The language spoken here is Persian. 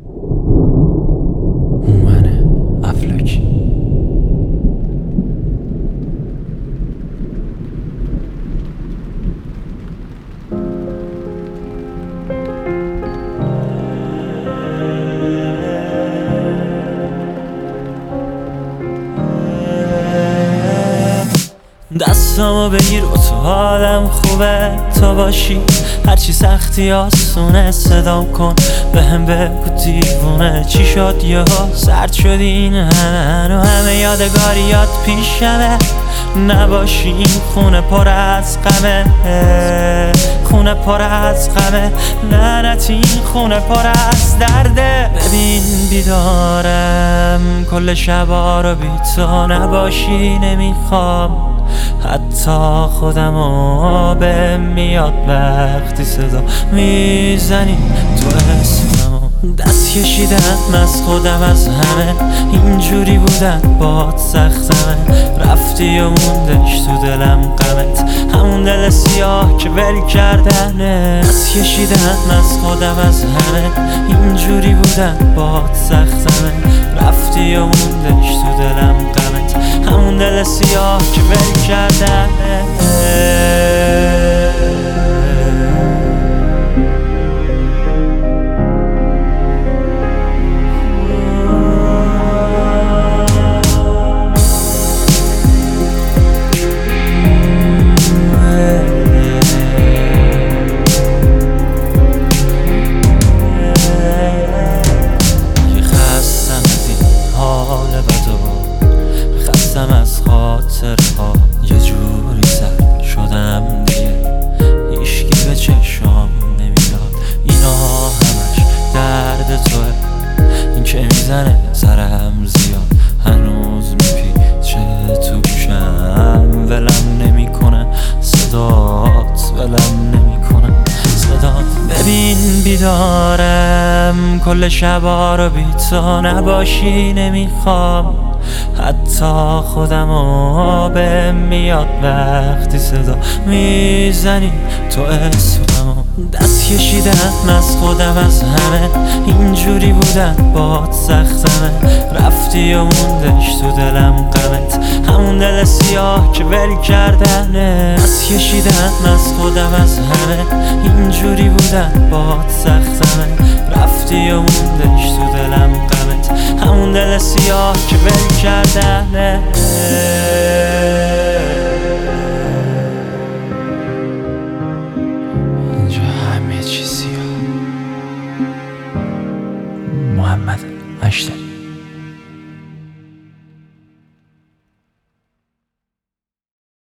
هومن افلاکی. دستامو بگیر و تو حالم خوبه تا باشی، هرچی سختی آسونه صدام کن بهم بگو دیوونه چی شد یهو سرد شدی این همه یادگاریات پیشمه نباشی این خونه پر از غمه، خونه پر از غمه، لعنتی این خونه پر از درده. ببین بیدارم کل شبا رو بی تو نباشی نمیخوام، حتی خودمو به میاد وقتی صدا میزنی تو اسممو. دست کشیدم از خودم از همه، اینجوری بودن باد سختمه، رفتی و موندش تو دلم غمت، همون دل سیاه که ول کردنه. دست کشیدم از خودم از همه، اینجوری بودن باد سختمه، رفتی و موندش تو دلم غمت، همون دل سیاه که ول کردنه. از خاطرها یه جوری سر شدم دیگه، هیچکی به چشام نمیاد، اینا همش درد توه، این که میزنه سرم زیاد هنوز میپیچه تو گوشم، ولم نمیکنه صدات، ولم نمیکنه صدات. ببین بیدارم کل شبا رو بی تو نباشی نمیخوام، حتی خودمو به میاد وقتی صدا میزنی تو اسممو. دست کشیدم از خودم از همه، اینجوری بودن باد سختمه، رفتی و موندش تو دلم غمت، همون دل سیاه که ول کردنه. دست کشیدم از خودم از همه، اینجوری بودن باد سختمه، رفتی و موندش تو دلم غمت، همون دل سیاه که ول کردنه. اینجا همه چی سیاه. محمد 8